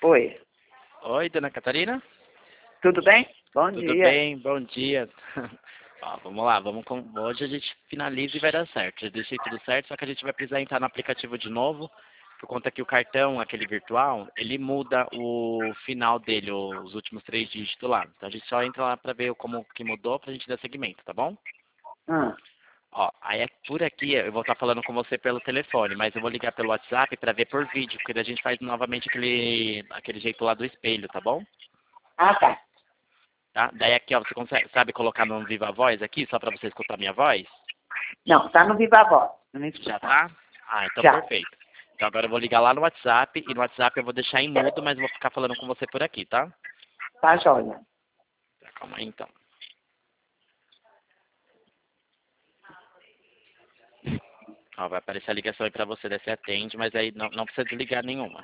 Oi, Oi, dona Catarina? tudo bem? Bom Tudo dia. bem? Bom dia. Ó, vamos lá, hoje a gente finaliza e vai dar certo. Já deixei tudo certo, só que a gente vai precisar entrar no aplicativo de novo, por conta que o cartão, aquele virtual, ele muda o final dele, os últimos 3 dígitos lá. Então a gente só entra lá para ver como que mudou pra gente dar seguimento, tá bom? Ah, Ó, aí por aqui eu vou estar falando com você pelo telefone, mas eu vou ligar pelo WhatsApp para ver por vídeo, porque daí a gente faz novamente aquele jeito lá do espelho, tá bom? tá. Tá? Daí aqui, ó, você sabe colocar no Viva Voz aqui, só para você escutar minha voz? Não, tá no Viva Voz. Não me Já escuta. tá? Ah, então Já. perfeito. Então agora eu vou ligar lá no WhatsApp, e no WhatsApp eu vou deixar em mudo, mas eu vou ficar falando com você por aqui, tá? Tá joia. Tá, calma aí então. Ó, vai aparecer a ligação aí pra você, daí você atende, mas aí não precisa desligar nenhuma.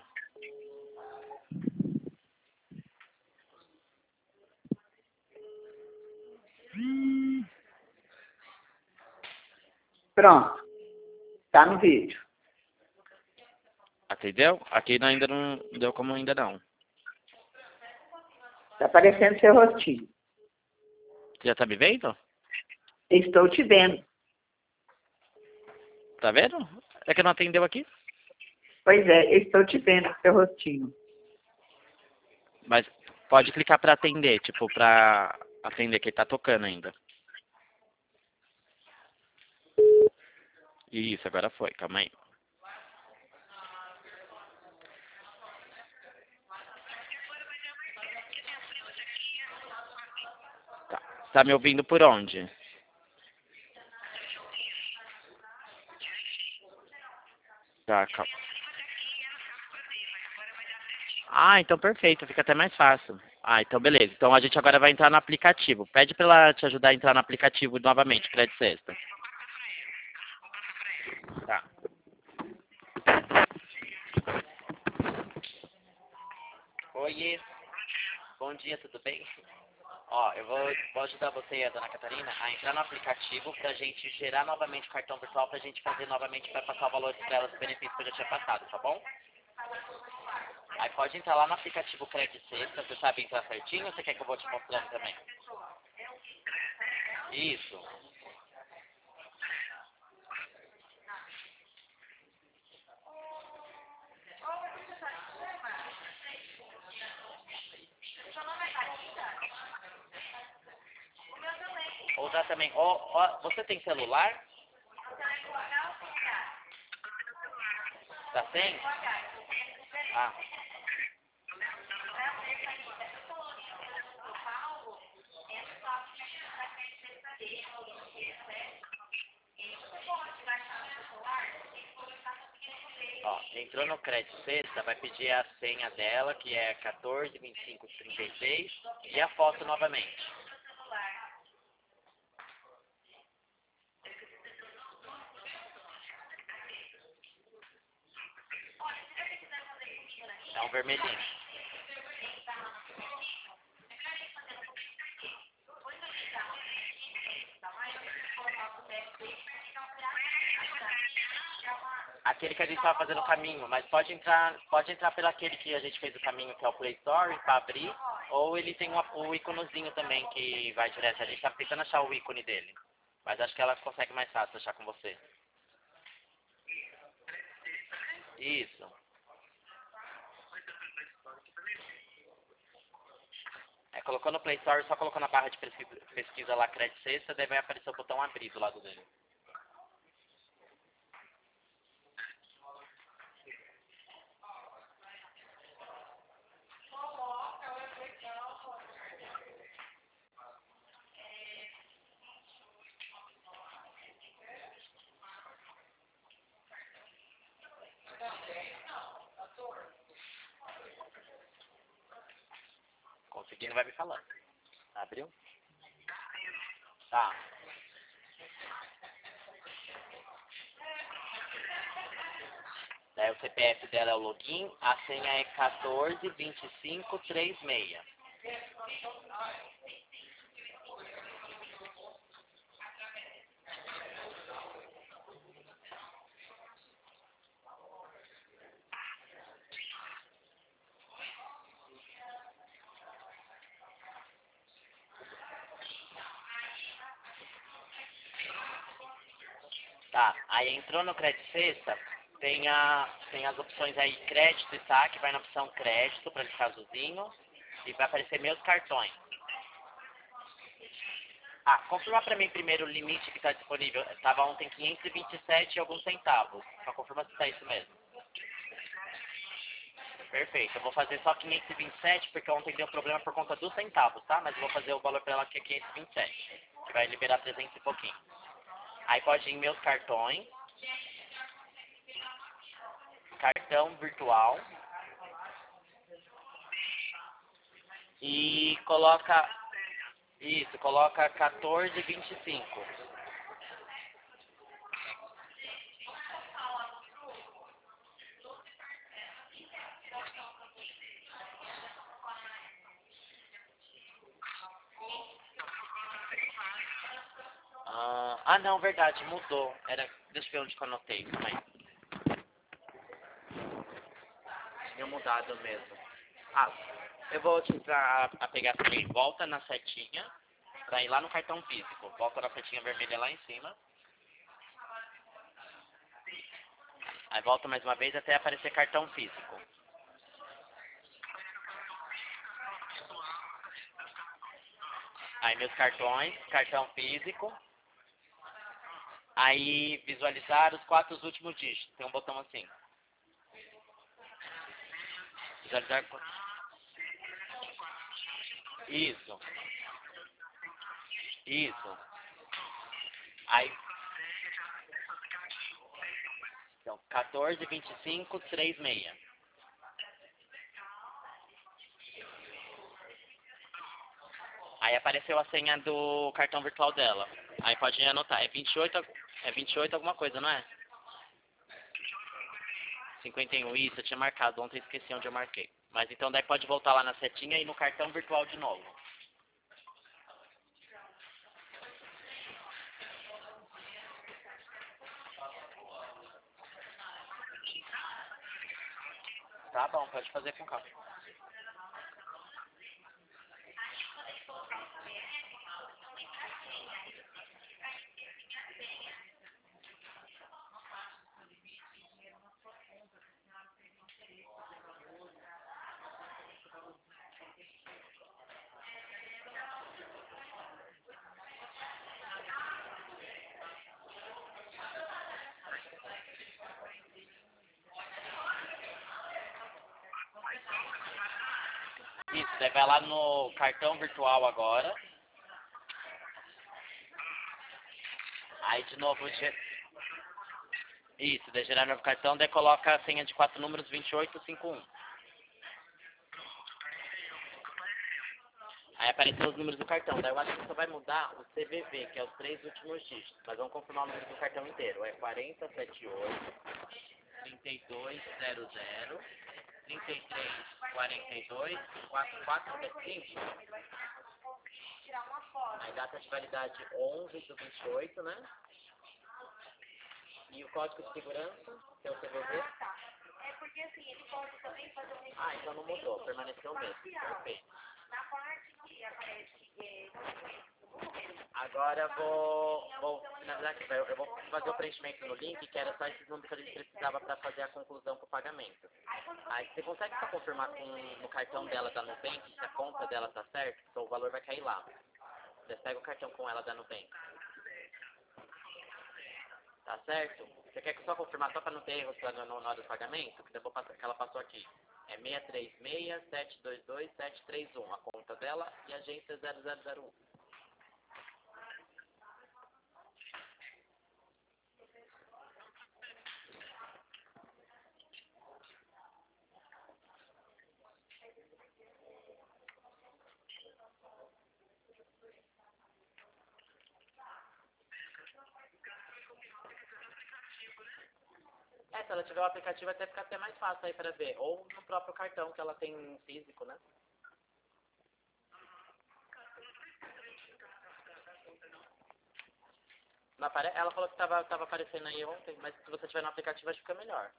Pronto. Tá no vídeo. Atendeu? Aqui ainda não deu como ainda não. Tá aparecendo seu rostinho. Você já tá me vendo? Estou te vendo. Tá vendo? É que não atendeu aqui. Pois é, estou te vendo, seu rostinho. Mas pode clicar pra atender, tipo, pra atender, que ele tá tocando ainda. Isso, agora foi, calma aí. Tá. Tá me ouvindo por onde? Tá, calma. Ah, então perfeito, fica até mais fácil. Ah, então beleza. Então a gente agora vai entrar no aplicativo. Pede pra ela te ajudar a entrar no aplicativo novamente, Crédito Sexta. Tá. Oi, bom dia, tudo bem? Ó, eu vou ajudar você e a dona Catarina a entrar no aplicativo pra gente gerar novamente o cartão virtual pra gente fazer novamente pra passar o valor pra ela do benefício que eu já tinha passado, tá bom? Aí pode entrar lá no aplicativo Crédito Sexta, você sabe entrar certinho ou você quer que eu vou te mostrando também? Isso. Ou dá também, ó, você tem celular? Tá sem? Ah, ó, entrou no Crédito Sexta, vai pedir a senha dela, que é 142536, e a foto novamente. É um vermelhinho. Aquele que a gente estava fazendo o caminho, mas pode entrar pelo aquele que a gente fez o caminho, que é o Play Store, para abrir, ou ele tem o íconozinho também que vai direto. A gente está tentando achar o ícone dele, mas acho que ela consegue mais fácil achar com você. Isso. É, colocou no Play Store, só colocou na barra de pesquisa lá Crédito Sexta, daí vai aparecer o botão abrir do lado dele. Conseguindo, vai me falando. Abriu? Tá. Daí o CPF dela é o login, a senha é 142536. Tá, aí entrou no crédito sexta, tem as opções aí crédito e saque, vai na opção crédito para ficar azulzinho e vai aparecer meus cartões. Ah, confirma para mim primeiro o limite que está disponível. Estava ontem 527 e alguns centavos. Só confirma se está isso mesmo. Perfeito, eu vou fazer só 527 porque ontem deu problema por conta dos centavos, tá? Mas eu vou fazer o valor para ela que é 527, que vai liberar 300 e pouquinho. Aí pode ir em meus cartões, cartão virtual e coloca, isso, coloca 14,25. Não, verdade, mudou. Deixa eu ver onde que eu anotei, calma aí. Tinha mudado mesmo. Eu vou te a pegar também, volta na setinha, pra ir lá no cartão físico. Volta na setinha vermelha lá em cima. Aí volta mais uma vez até aparecer cartão físico. Aí meus cartões, cartão físico. Aí visualizar os 4 últimos dígitos. Tem um botão assim. Visualizar. Isso. Isso. Aí. Então, 14, 25, 36. Aí apareceu a senha do cartão virtual dela. Aí pode anotar. É 28 alguma coisa, não é? 51, isso, eu tinha marcado. Ontem eu esqueci onde eu marquei. Mas então daí pode voltar lá na setinha e no cartão virtual de novo. Tá bom, pode fazer com calma. Isso, daí vai lá no cartão virtual agora. Aí de novo, isso, daí gerar novo cartão, daí coloca a senha de 4 números 2851. Aí apareceu os números do cartão, daí eu acho que só vai mudar o CVV, que é os 3 últimos dígitos. Mas vamos confirmar o número do cartão inteiro. É 4078 3200 3342 4475. Aí data de validade 11/28, né? E o código de segurança, que é o CVV. É porque assim, ele pode também fazer um... então não mudou, permaneceu o mesmo. Perfeito. Na parte que aparece agora eu vou finalizar aqui. Eu vou fazer o preenchimento no link, que era só esses números que a gente precisava para fazer a conclusão com o pagamento. Aí você consegue só confirmar no cartão dela da Nubank se a conta dela tá certa, então o valor vai cair lá. Você pega o cartão com ela da Nubank. Tá certo? Você quer que só confirmar só para não ter erros na hora do pagamento? Que depois que ela passou aqui. É 636-722-731. A conta dela e a agência 0001. Se ela tiver o aplicativo, até fica até mais fácil aí para ver. Ou no próprio cartão que ela tem físico, né? Ela falou que tava aparecendo aí ontem, mas se você tiver no aplicativo, acho que fica melhor.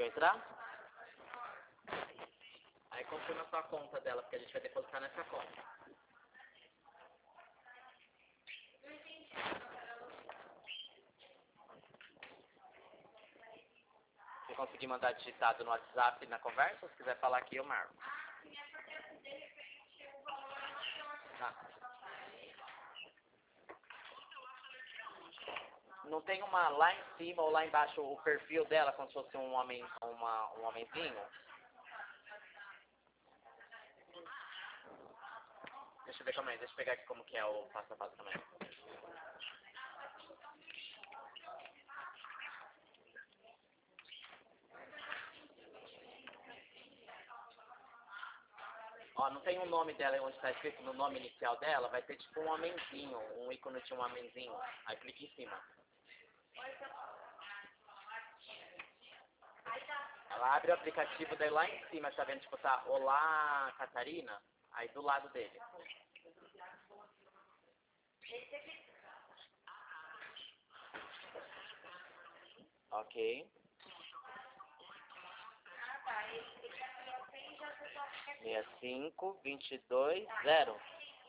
entrar? Aí confirma a sua conta dela, porque a gente vai depositar nessa conta. Se conseguir mandar digitado no WhatsApp na conversa, se quiser falar aqui, eu marco. Tá. Não tem uma lá em cima ou lá embaixo o perfil dela, como se fosse um homem, um homenzinho? Deixa eu ver como é, deixa eu pegar aqui como que é o passo a passo também. Ó, não tem um nome dela onde está escrito no nome inicial dela, vai ter tipo um homenzinho, um ícone de um homenzinho. Aí clique em cima. Ela abre o aplicativo, daí lá em cima, tá vendo, tipo, tá Olá, Catarina, aí do lado dele. Ok. 65-22-0.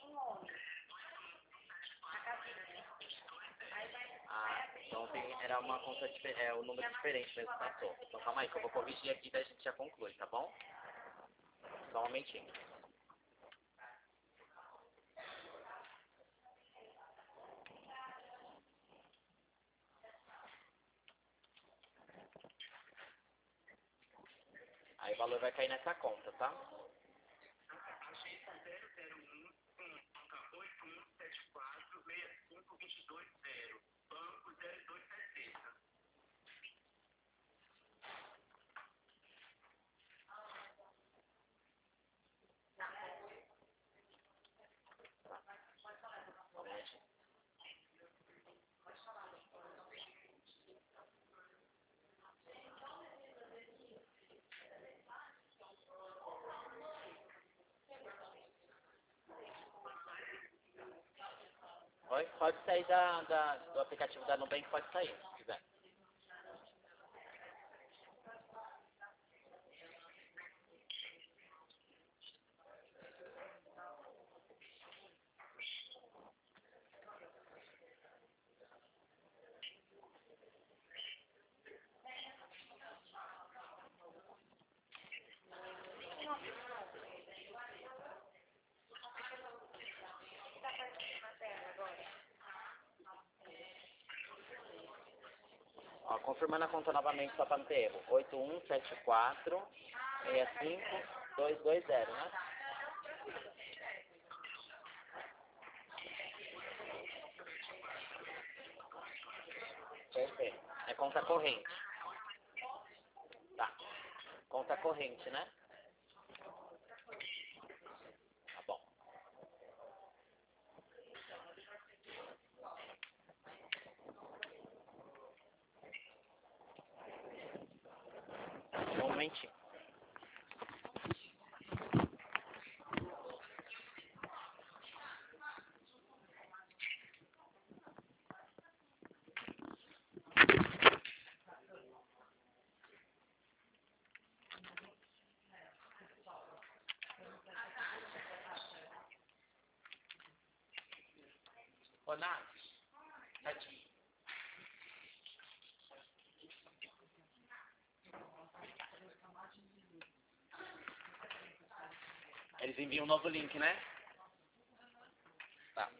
Ah, então era uma conta diferente, o número diferente mesmo que passou. Então calma aí, que eu vou corrigir aqui, daí a gente já conclui, tá bom? Só um momentinho. Aí o valor vai cair nessa conta, tá? Só um momentinho. Pode sair do aplicativo da Nubank, pode sair, se quiser. Ó, confirmando a conta novamente só para não ter erro. 8174-65-220, né? Perfeito. É conta corrente. Tá. Conta corrente, né? Tá bom. Um momentinho. Ô, Nath. Tadinho. Eles enviam um novo link, né? Tá.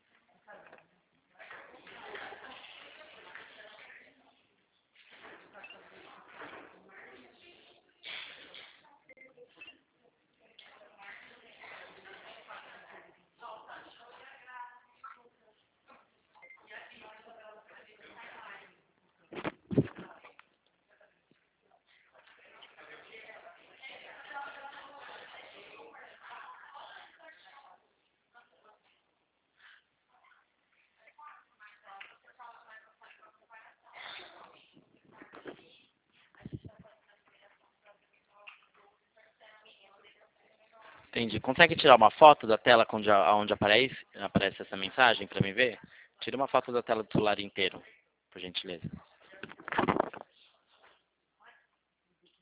Entendi. Consegue tirar uma foto da tela onde aparece essa mensagem para mim ver? Tira uma foto da tela do celular inteiro, por gentileza.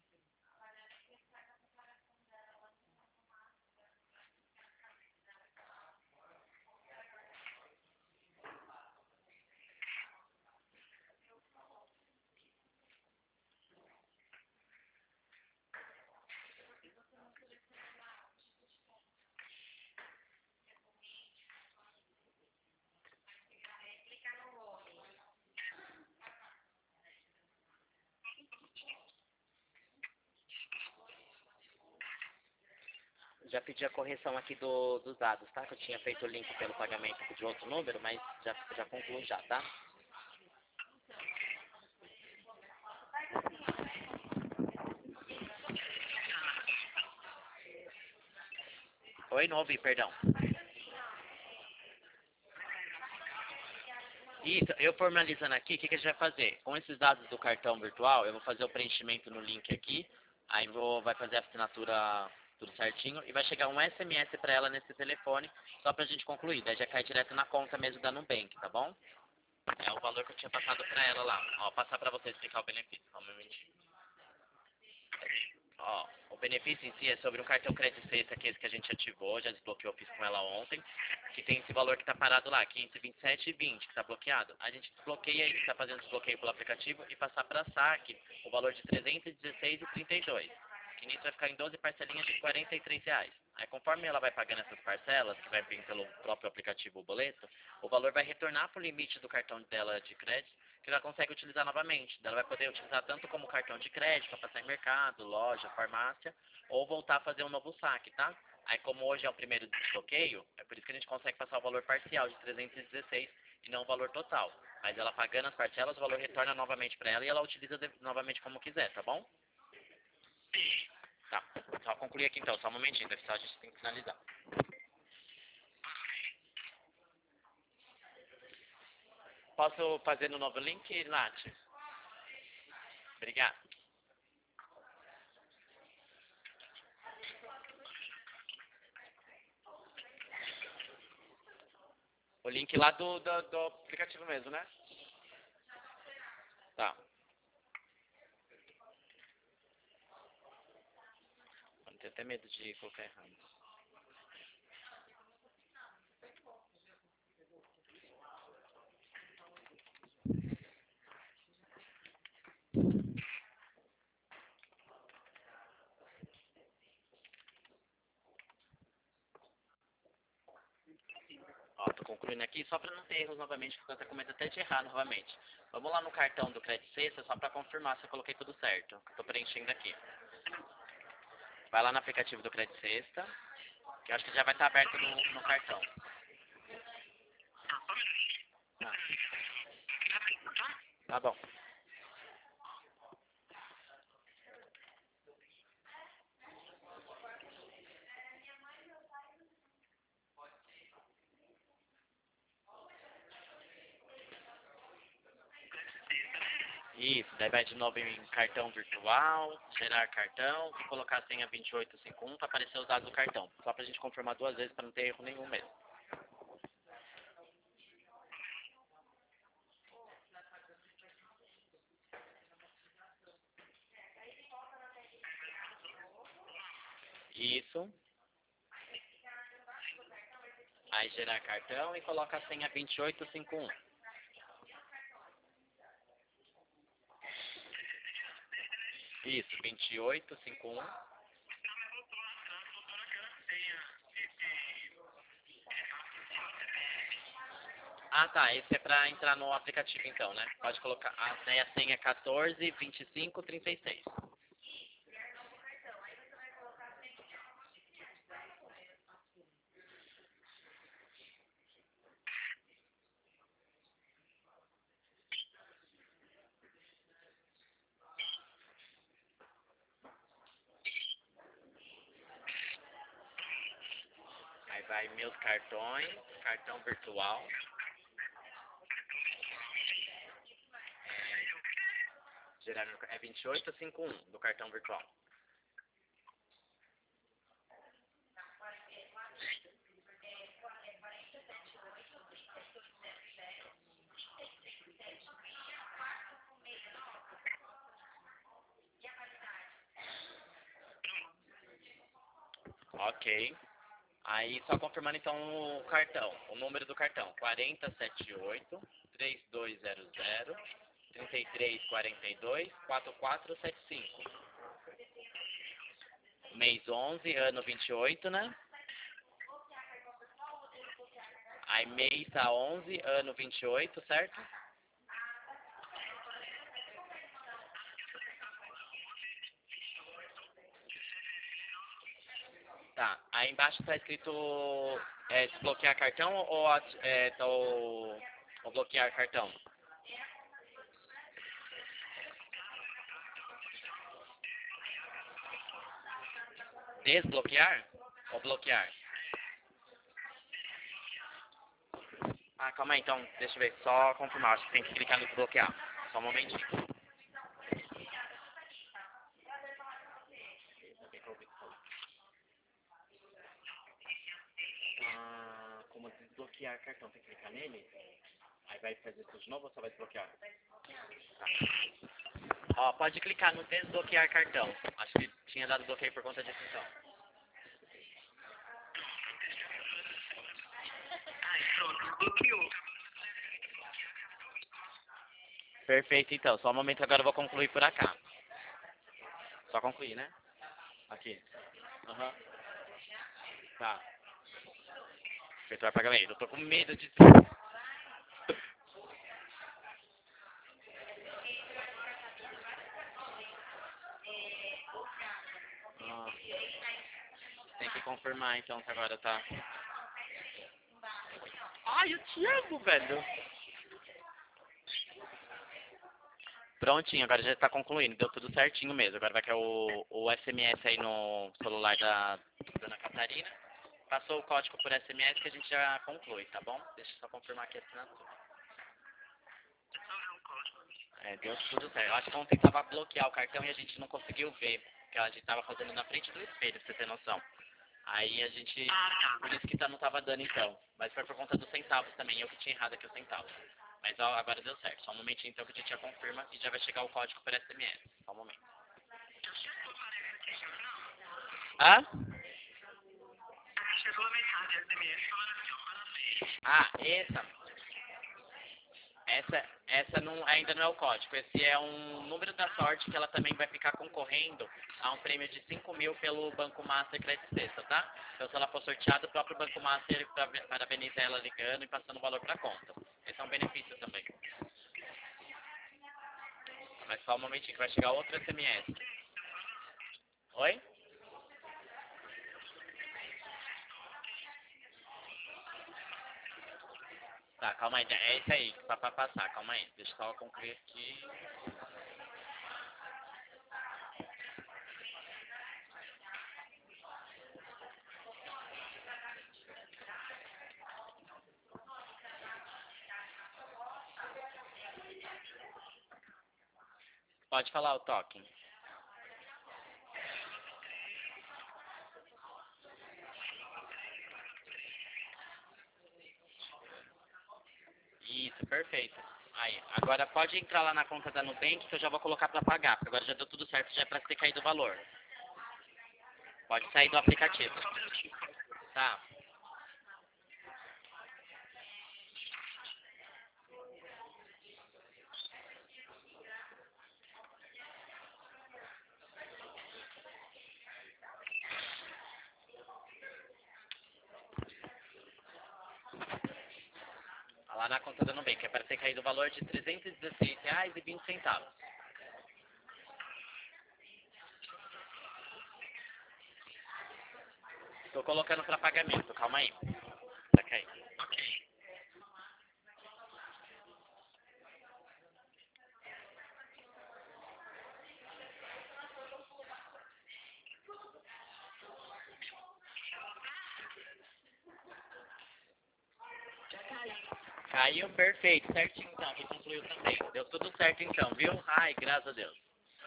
já pedi a correção aqui dos dados, tá? Que eu tinha feito o link pelo pagamento de outro número, mas já concluo já, tá? Oi, não ouvi, perdão. Isso, eu formalizando aqui, o que a gente vai fazer? Com esses dados do cartão virtual, eu vou fazer o preenchimento no link aqui, aí vai fazer a assinatura tudo certinho, e vai chegar um SMS para ela nesse telefone, só pra gente concluir, daí já cai direto na conta mesmo da Nubank, tá bom? É o valor que eu tinha passado pra ela lá. Ó, passar pra você explicar o benefício, só um momentinho. Ó, o benefício em si é sobre um cartão crédito sexta, que é esse que a gente ativou, já desbloqueou, fiz com ela ontem, que tem esse valor que está parado lá, 527,20, que está bloqueado. A gente desbloqueia ele, está fazendo desbloqueio pelo aplicativo e passar para saque o valor de 316,32, que nisso vai ficar em 12 parcelinhas de R$ 43. Aí conforme ela vai pagando essas parcelas, que vai vir pelo próprio aplicativo o boleto, o valor vai retornar para o limite do cartão dela de crédito, que ela consegue utilizar novamente. Ela vai poder utilizar tanto como cartão de crédito, para passar em mercado, loja, farmácia, ou voltar a fazer um novo saque, tá? Aí como hoje é o primeiro desbloqueio, é por isso que a gente consegue passar o valor parcial de 316 e não o valor total. Mas ela pagando as parcelas, o valor retorna novamente para ela e ela utiliza novamente como quiser, tá bom? Tá, só concluir aqui então, só um momentinho, deve a gente tem que finalizar. Posso fazer no novo link, Nath? Obrigado. O link lá do aplicativo mesmo, né? Tá. Eu tenho até medo de colocar errado. Ó, tô concluindo aqui só para não ter erros novamente, porque eu até com medo até de errar novamente. Vamos lá no cartão do Crédito Sexta só para confirmar se eu coloquei tudo certo. Tô preenchendo aqui. Vai lá no aplicativo do Crédito Sexta, que eu acho que já vai estar aberto no cartão. Ah, tá bom. Isso, daí vai de novo em cartão virtual, gerar cartão e colocar a senha 2851 para aparecer os dados do cartão. Só pra gente confirmar 2 vezes para não ter erro nenhum mesmo. Isso. Aí gerar cartão e coloca a senha 2851. Isso, 2851. Ah, tá. Esse é pra entrar no aplicativo, então, né? Pode colocar. Daí a senha é 142536. Aí vai meus cartões, cartão virtual. Gerar é 2851 do cartão virtual. Ok. Aí só confirmando então o cartão, o número do cartão, 4078 3200 3342 4475. Mês 11, ano 28, né? Aí mês tá 11, ano 28, certo? Tá. Aí Aí embaixo tá escrito desbloquear cartão ou bloquear cartão. Desbloquear ou bloquear? Ah, calma aí, então, deixa eu ver, só confirmar, acho que tem que clicar no desbloquear. Só um momentinho. Como desbloquear cartão, tem que clicar nele? Aí vai fazer tudo de novo ou só vai desbloquear? Tá. Ó, pode clicar no desbloquear cartão. Acho que tinha dado bloqueio por conta disso então. Perfeito, então. Só um momento, agora eu vou concluir por acá. Só concluir, né? Aqui. Aham. Tá. Efetuar pagamento. Eu tô com medo de... Ah, tem que confirmar, então, que agora tá... Ai, eu te amo, velho. Prontinho, agora já tá concluindo. Deu tudo certinho mesmo. Agora vai cair o SMS aí no celular da Dona Catarina. Passou o código por SMS que a gente já conclui, tá bom? Deixa eu só confirmar aqui a assinatura. Deu tudo certo. Eu acho que ontem tava bloquear o cartão e a gente não conseguiu ver. Porque a gente tava fazendo na frente do espelho, pra você ter noção. Aí a gente... Por isso que não tava dando então. Mas foi por conta dos centavos também. Eu que tinha errado aqui os centavos. Mas ó, agora deu certo. Só um momentinho então que a gente já confirma e já vai chegar o código por SMS. Só um momento. Hã? Ah, essa não, ainda não é o código. Esse é um número da sorte que ela também vai ficar concorrendo a um prêmio de 5.000 pelo Banco Master Credit Sexta, tá? Então, se ela for sorteada, o próprio Banco Master parabeniza ela ligando e passando o valor para a conta. Esse é um benefício também. Mas só um momentinho que vai chegar outro SMS. Oi? Tá, calma aí. É esse aí, pra passar. Calma aí. Deixa eu só concluir aqui. Pode falar o token. Isso, perfeito. Aí, agora pode entrar lá na conta da Nubank que eu já vou colocar pra pagar, porque agora já deu tudo certo, já é pra ter caído o valor. Pode sair do aplicativo. Tá. Lá na conta da Nubank, é para ter caído o valor de R$316,20. Tô colocando para pagamento, calma aí. Tá caindo. Caiu, perfeito, certinho então, que concluiu também. Deu tudo certo então, viu? Ai, graças a Deus.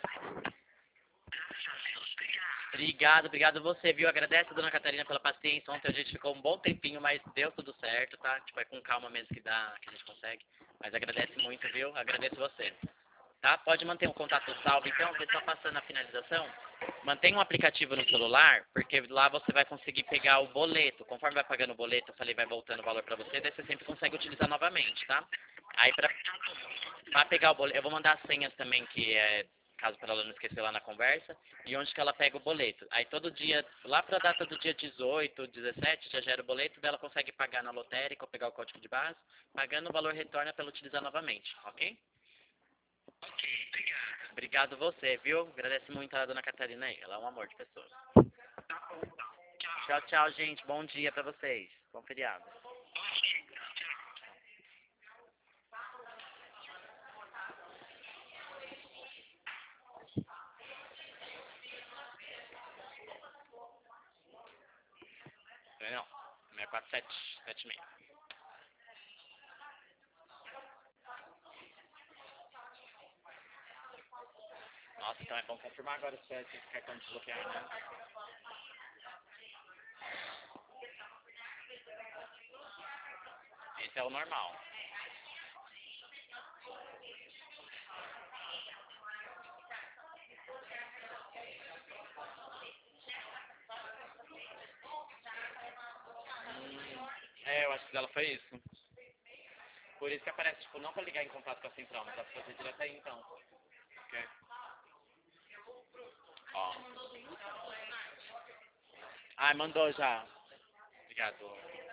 Obrigado a você, viu? Agradece a Dona Catarina pela paciência. Ontem a gente ficou um bom tempinho, mas deu tudo certo, tá? Tipo, é com calma mesmo que dá, que a gente consegue. Mas agradece muito, viu? Agradeço você. Tá? Pode manter um contato salvo, então, você está passando a finalização. Mantenha um aplicativo no celular, porque lá você vai conseguir pegar o boleto. Conforme vai pagando o boleto, eu falei, vai voltando o valor para você, daí você sempre consegue utilizar novamente, tá? Aí pra pegar o boleto, eu vou mandar as senhas também, que é caso para ela não esquecer lá na conversa, e onde que ela pega o boleto. Aí todo dia, lá para a data do dia 18, 17, já gera o boleto, daí ela consegue pagar na lotérica ou pegar o código de base, pagando o valor retorna para ela utilizar novamente, ok? Ok, obrigado. Obrigado você, viu? Agradece muito a Dona Catarina aí, ela é um amor de pessoa. Tá bom, tá. Tchau. Tchau, tchau, gente. Bom dia pra vocês. Bom feriado. Não, 647, 76. Nossa, então é bom confirmar agora se esse cartão desbloquear, né? Esse é o normal. Eu acho que dela foi isso. Por isso que aparece, tipo, não pra ligar em contato com a central, mas dá pra fazer direto aí, então. Ok? Ó. Ai, mandou já. Obrigado.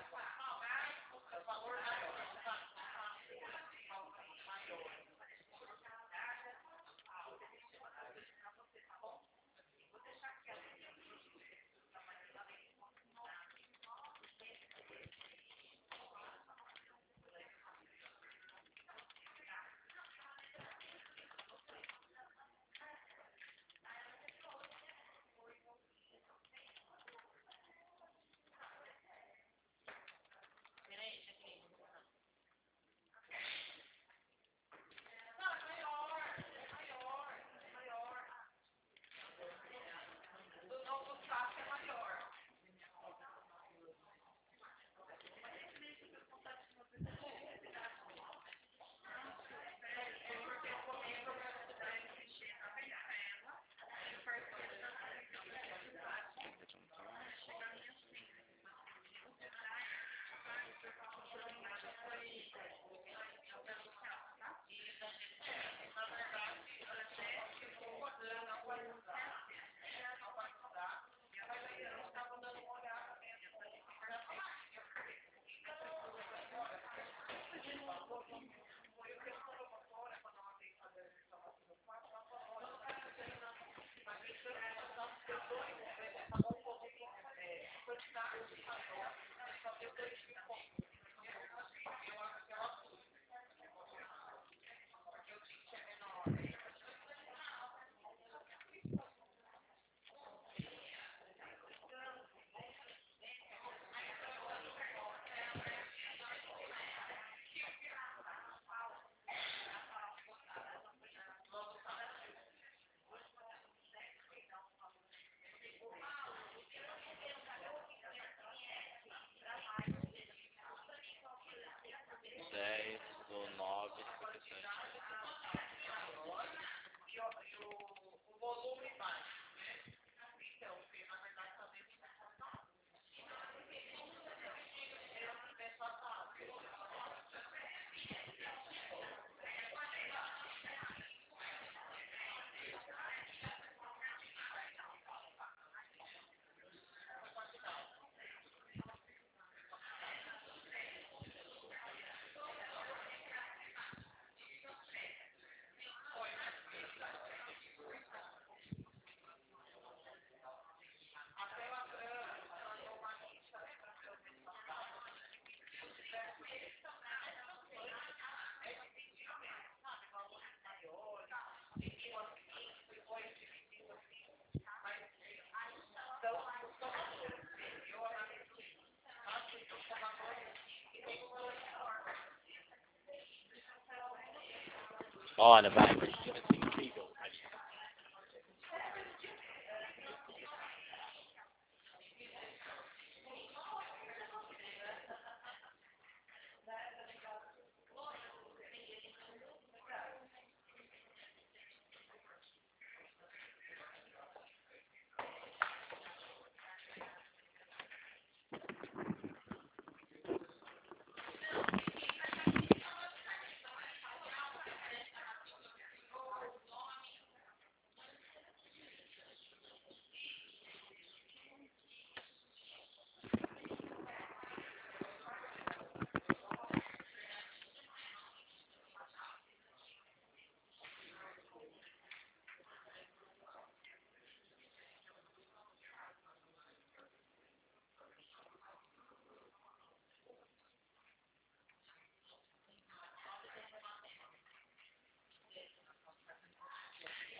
Olha, vai, imagina, assim, incrível.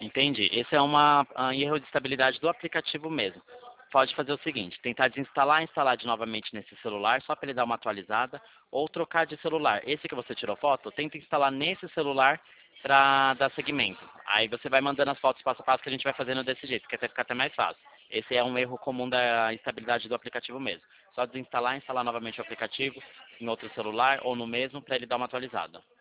Entendi. Esse é um erro de estabilidade do aplicativo mesmo. Pode fazer o seguinte, tentar desinstalar e instalar de novamente nesse celular, só para ele dar uma atualizada, ou trocar de celular. Esse que você tirou foto, tenta instalar nesse celular para dar seguimento. Aí você vai mandando as fotos passo a passo que a gente vai fazendo desse jeito, que até fica até mais fácil. Esse é um erro comum da estabilidade do aplicativo mesmo. Só desinstalar e instalar novamente o aplicativo em outro celular ou no mesmo para ele dar uma atualizada.